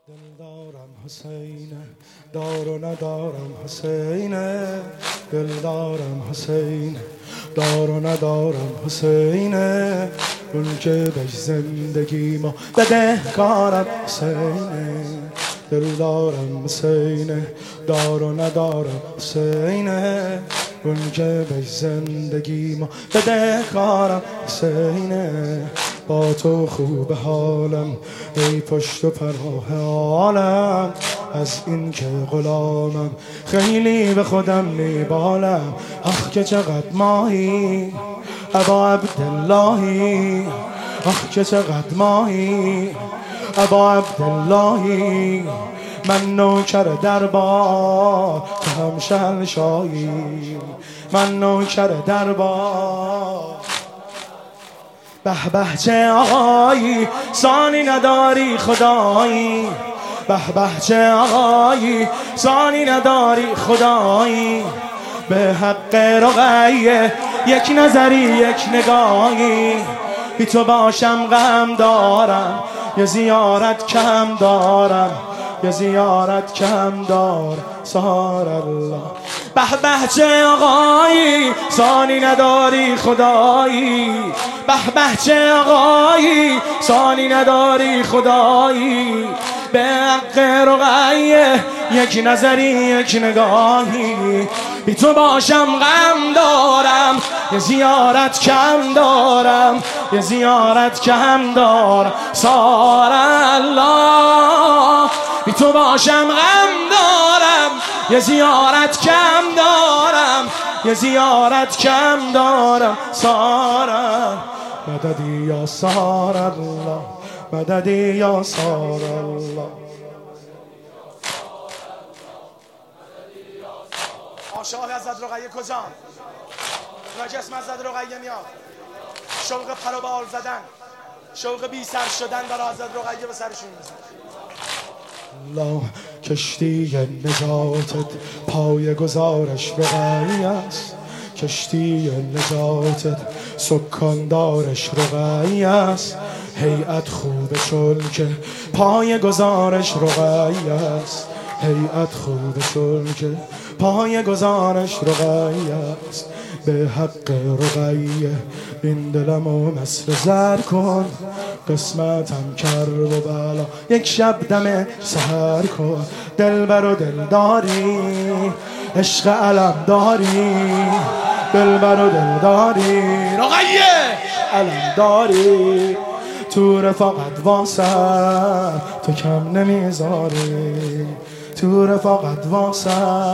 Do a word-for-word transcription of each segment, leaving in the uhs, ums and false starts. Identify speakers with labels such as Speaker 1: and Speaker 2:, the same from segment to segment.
Speaker 1: دل دارم حسین، دار و ندارم حسین. دل دارم حسین، دار و ندارم حسین. اون که بهش زندگی ما بده کارم حسین. دل دارم حسین، دار و ندارم حسین. اون که بهش زندگی ما بده کارم حسین. با تو خوب حالم ای پشت و پناه عالم، از این که غلامم خیلی به خودم میبالم. آخ که چقدر ماهی ابا عبداللهی، آخ که چقدر ماهی ابا عبداللهی. من نوکر دربار تو هم شهنشاهی، من نوکر دربار. به به چه آقایی ثانی نداری خدایی، به به چه آقایی ثانی نداری خدایی. به حق رقیه یک نظری یک نگاهی، بی تو باشم غم دارم یه زیارت کم دارم، یه زیارت کم دار سهار الله. به به چه آقایی ثانی نداری خدایی، به به چه آقایی ثانی نداری خدایی. به حق رقیه یک نظری یک نگاهی، بی تو باشم غم دارم یه زیارت کم دارم، یه زیارت کم دارم سار الله. بی تو باشم غم دارم یه زیارت کم دارم، یه زیارت کم دارم سارم. مددی یا سار الله، مددی یا سار الله.
Speaker 2: شاه حضرت رقیه کجا؟ جسم حضرت رقیه میاد. شوق پر و بال زدن، شوق بی سر شدن برای حضرت رقیه به سرشون میزنه.
Speaker 1: الله کشتی نجاتت پای گزارش رقیه است، کشتی نجاتت سکاندارش رقیه است. هیئت خوبه چون که پای گزارش رقیه است، هیئت خوبه چون که پای گزارش رقیه است. به حق رقیه این دلمو مثل زر کن، قسمتم کرب و بلا یک شب دم سحر کن. دلبر و دلداری عشق علم داری، دلبر و دلداری
Speaker 2: رقیه
Speaker 1: علم داری. تو رفاقت واسه تو کم نمیذاری، تو رفاقت واسه.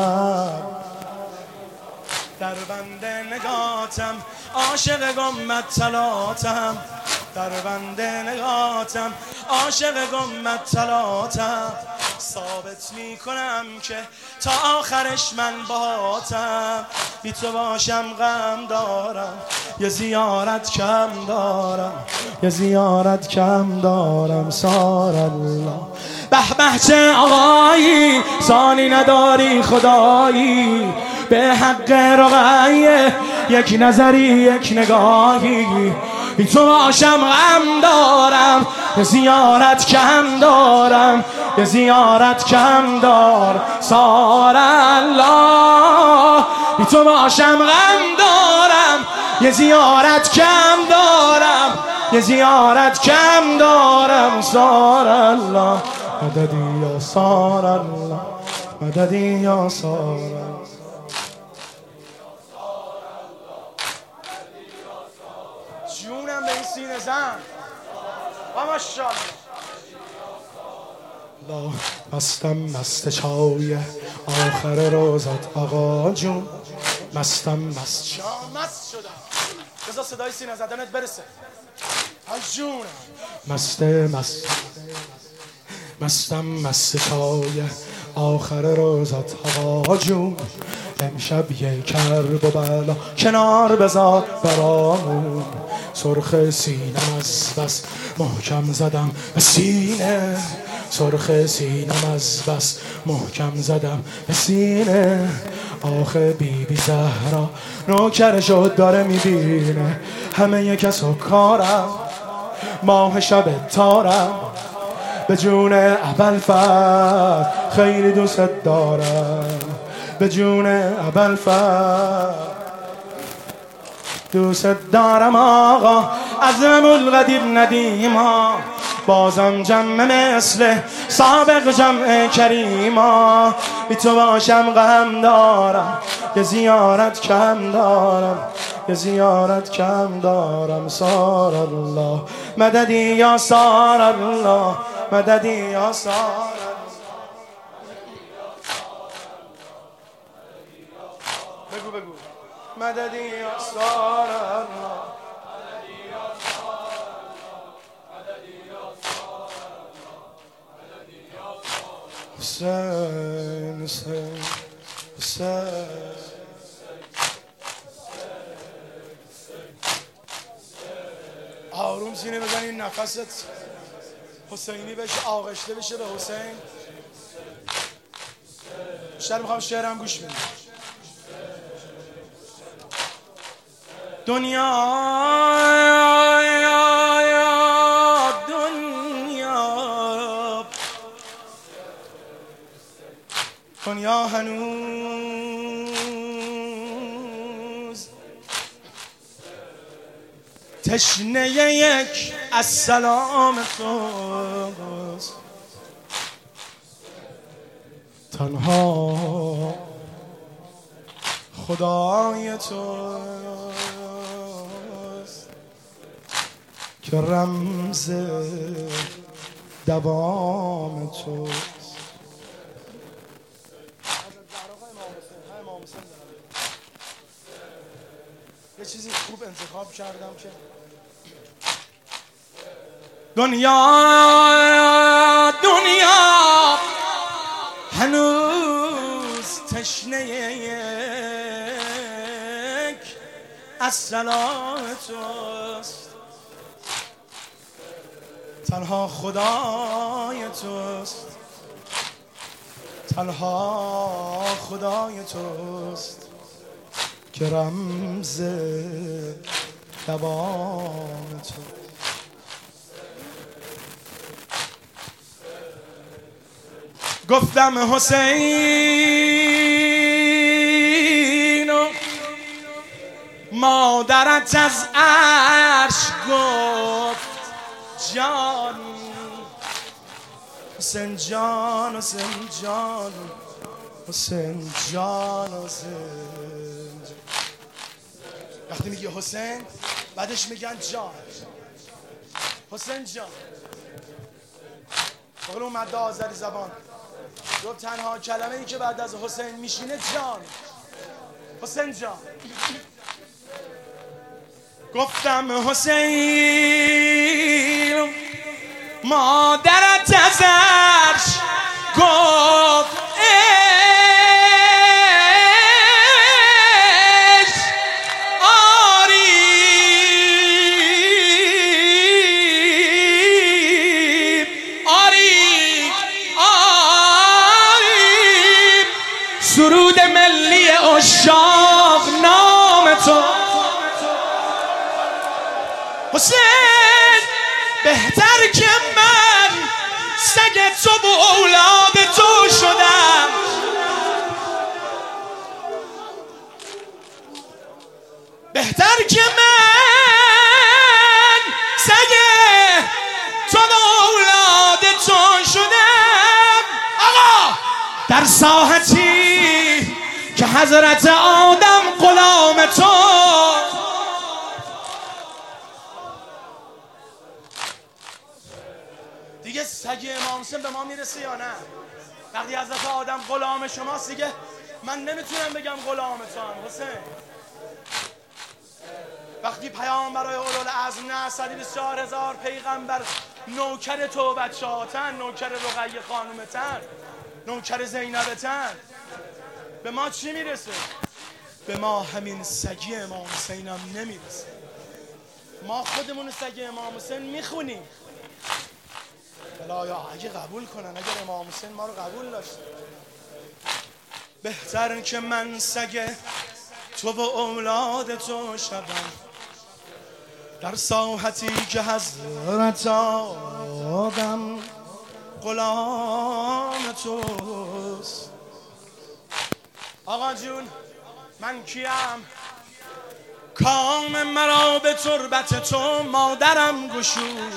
Speaker 2: در بند نگاتم عاشق گمت طلاتم، در بند نگاتم عاشق گمت طلاتم. ثابت می کنم که تا آخرش من باهاتم، بی تو باشم غم دارم یه زیارت کم دارم،
Speaker 1: یه زیارت کم دارم سار الله.
Speaker 2: به به چه آقایی ثانی نداری خدایی، به حق رقیه یک نظری یک نگاهی. بی تو باشم غم دارم یه زیارت کم دارم، یه زیارت کم دار سار الله. بی تو باشم غم دارم یه زیارت کم دارم، یه زیارت کم دارم سار الله.
Speaker 1: مددی یا سار الله، مددی یا سار الله.
Speaker 2: جونم به این سینه زن و ماشاءالله.
Speaker 1: مستم مست چای آخر روزت آقا جون، مستم مست چای
Speaker 2: مست شدم. بذار صدای سینه زدنت برسه. های جونم
Speaker 1: مست مست مستم مست چای آخر روزت آقا جون. امشب یه کرب و بلا کنار بذار برامون، سرخ سینم از بس محکم زدم به سینه، سرخ سینم از بس محکم زدم به سینه. آخه بی بی زهرا نوکرشو داره میبینه، همه کس و کارم ماه شب تارم، به جون ابوالفضل خیلی دوست دارم، به جون ابوالفضل دوست دارم آقا. عزم القدیر ندیما بازم جمع مثل سابق جمع کریما. بی تو باشم غم دارم، یه زیارت کم دارم، یه زیارت کم دارم. سار الله مددی یا سار الله، مددی یا سار الله. بگو بگو مددی یا سار الله. حسین حسین حسین آروم سینه بزنین، نفست حسینی بشه، آغشته بشه به حسین. بیشتر میخوام شعرم گوش بدیم. دنیا دنیا دنیا هنوز تشنه یک از سلام توست، تنها خدای توست که رمز دوام توست. یه چیزی خوب انتخاب کردم که دنیا دنیا هنوز تشنه یک از سلام توست، تنها خدای توست، تنها خدای توست که رمز دوام تو. گفتم حسین و مادرت از عرش گفت جان، حسین جان حسین جان حسین جان حسین. وقتی میگه حسین بعدش میگن جان، حسین جان. بقول اون مده آذری زبان گفت تنها کلمه ای که بعد از حسین میشینه جان، حسین جان. گفتم حسین مادرت از عرش گفت سرود ملی عشاق نام تو. حسین بهتر که من سگ تو و اولاد تو شدم، بهتر که من سگ تو و اولاد تو شدم. آقا در ساحتی که حضرت آدم غلام تو، دیگه سگ امام حسین به ما میرسه یا نه؟ وقتی حضرت آدم غلام شماست دیگه من نمیتونم بگم غلام تو هم حسین. وقتی پیامبرای اولوالعزم نه صد و بیست و چهار هزار پیغمبر نوکر تو بچه‌هاتن، نوکر رقیه خانومتن، نوکر زینبتن، به ما چی میرسه؟ به ما همین سگی امام حسین هم نمیرسه. ما خودمون سگی امام حسین میخونیم. بلا یا اگه قبول کنن، اگر امام حسین ما رو قبول داشت، بهتر که من سگ تو و اولاد تو شدم در ساحتی که حضرت آدم غلام توست. آقا جون من کیم؟ کام مرا به تربت تو مادرم گشود،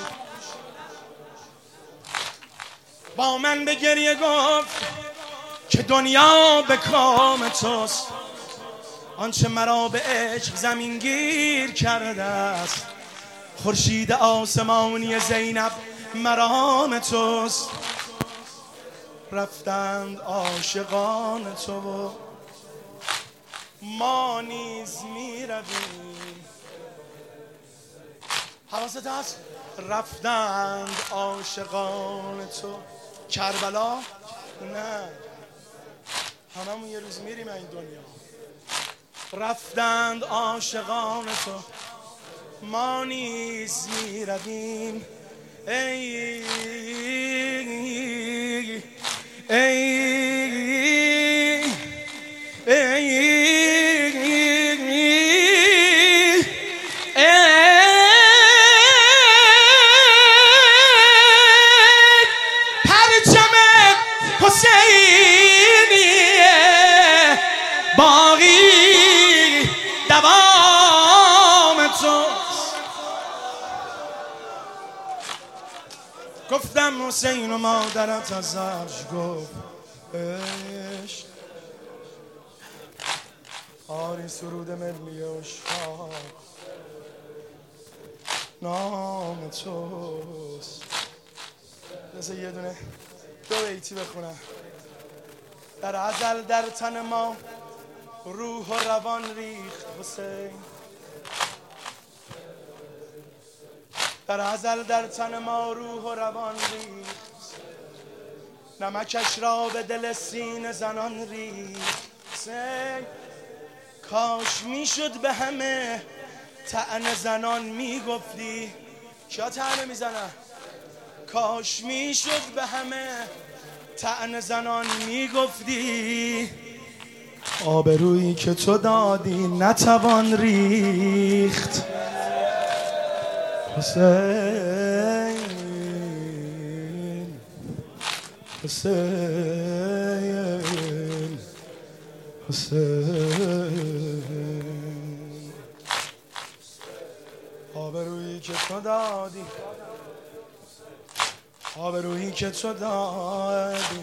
Speaker 1: با من به گریه گفت که دنیا به کام توست. آنچه مرا به عشق زمین گیر کرده است، خورشید آسمانی زینب مرام توست. رفتند عاشقان تو و ما نیز می رویم. حواست هست؟ رفتند عاشقان تو. کربلا؟ نه، هممون یه روز میریم این دنیا. رفتند عاشقان تو ما نیز می رویم. ای ای گفتم حسین و مادرت از عرش گفت عشق. آری سرود ملی عشاق نام توست. بذار یه دونه دو بیتی بخونم. در ازل در تن ما روح و روان ریخت حسین، در ازل در تن ما روح و روان ریخت، نمکش را به دل سینه زنان ریخت. کاش میشد به همه طعنه زنان میگفتی. کیا طعنه میزنن؟ کاش میشد به همه طعنه زنان میگفتی. آبرویی که تو دادی نتوان ریخت. حسین حسین حسین، آبرویی که تو دادی، آبرویی که تو دادی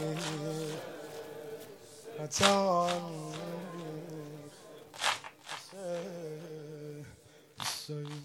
Speaker 1: نتوان ریخت. حسین